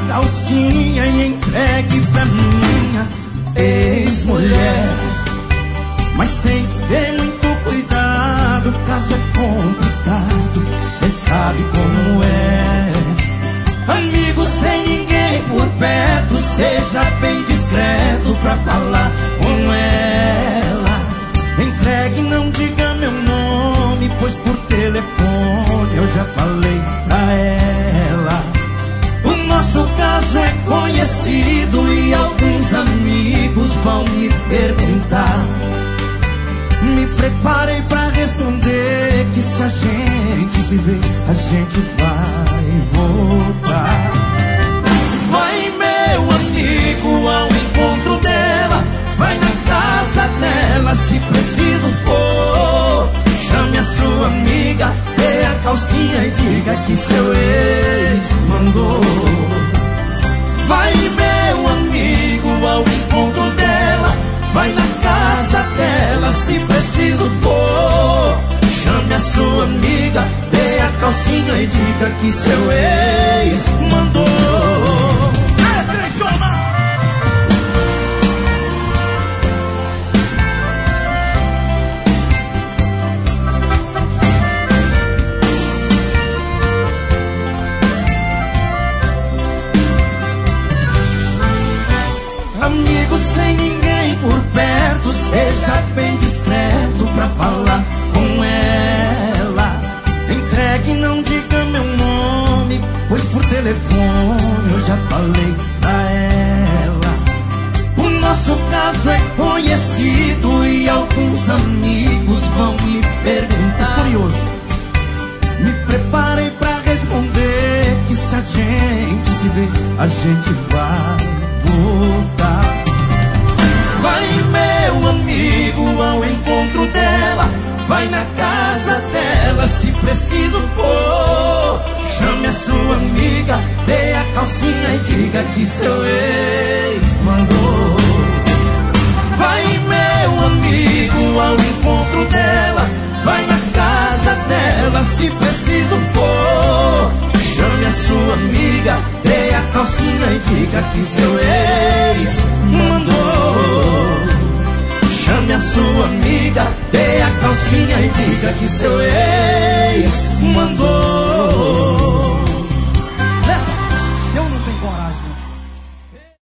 calcinha e entregue pra minha ex-mulher. Mas tem que ter muito cuidado, o caso é complicado, cê sabe como é. Amigo sem ninguém por perto, seja bem discreto pra falar com ela. Entregue, não diga meu nome, pois por telefone eu já falei pra ela. O nosso caso é conhecido e alguns amigos vão me perguntar. Me preparei pra responder que se a gente se vê, a gente vai voltar. Vai, meu amigo, ao encontro dela, vai na casa dela se preciso for. Chame a sua amiga, dê a calcinha e diga que seu ex mandou. Vai, meu amigo, ao encontro dela, vai na casa dela se preciso for. Chame a sua amiga, dê a calcinha e diga que seu ex mandou. Amigo sem ninguém por perto, seja bem discreto pra falar com ela. Entregue, não diga meu nome, pois por telefone eu já falei pra ela. O nosso caso é conhecido e alguns amigos vão me perguntar. Curioso, me preparei pra responder que se a gente se vê, a gente vai voltar. Vai, meu amigo, ao encontro dela, vai na casa dela se preciso for. Chame a sua amiga, dê a calcinha e diga que seu ex mandou. Vai, meu amigo, ao encontro dela, vai na casa dela se preciso for. Chame a sua amiga, dê a calcinha e diga que seu ex mandou. Chame a sua amiga, dê a calcinha e diga que seu ex mandou. Eu não tenho coragem.